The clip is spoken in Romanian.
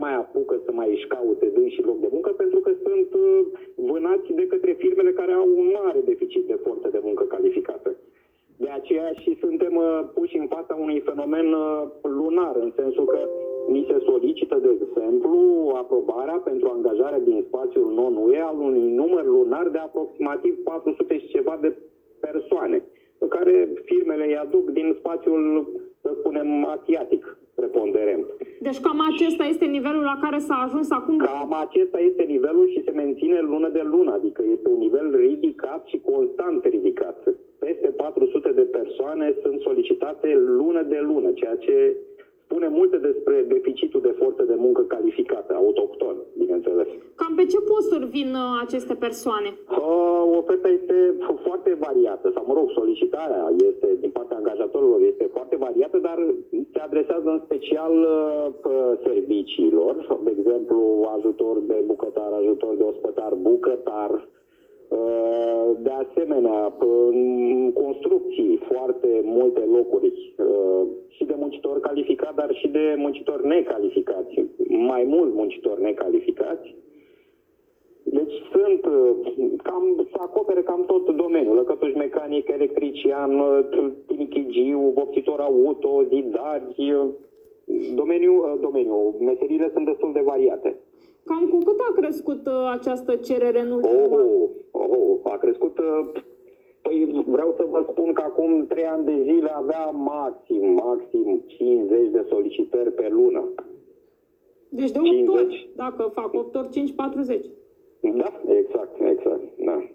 mai apucă să mai își caute și loc de muncă, pentru că sunt vânați de către firmele care au un mare deficit de forță de muncă calificată. De aceea și suntem puși în fața unui fenomen lunar, în sensul că ni se solicită, de exemplu, aprobarea pentru angajarea din spațiul non-UE al unui număr lunar de aproximativ 400 și ceva de persoane, pe care firmele îi aduc din spațiul, să spunem, asiatic, preponderent. Deci cam acesta este nivelul la care s-a ajuns acum? Cam acesta este nivelul și se menține lună de lună, adică este un nivel ridicat și constant ridicat. Peste 400 de persoane sunt solicitate lună de lună, ceea ce spune multe despre deficitul de forță de muncă calificată, autohton, bineînțeles. Cam pe ce posturi vin aceste persoane? Oferta este foarte variată, sau mă rog, solicitarea este, din partea angajatorilor este foarte variată, dar se adresează în special serviciilor, de exemplu ajutor de bucătar, ajutor de ospătar, bucătar, de asemenea, în construcții, foarte multe locuri și de muncitori calificați, dar și de muncitori necalificați, mai mulți muncitori necalificați. Deci se acopere cam tot domeniul, lăcătuș mecanic, electrician, tinichigiu, vopsitor auto, zidari, domeniul, meseriile sunt destul de variate. Cam cu cât a crescut această cerere în ultimul an? A crescut, păi vreau să vă spun că acum 3 ani de zile avea maxim 50 de solicitări pe lună. Deci de 8 ori, dacă fac 8 ori 5, 40. Da, exact, da.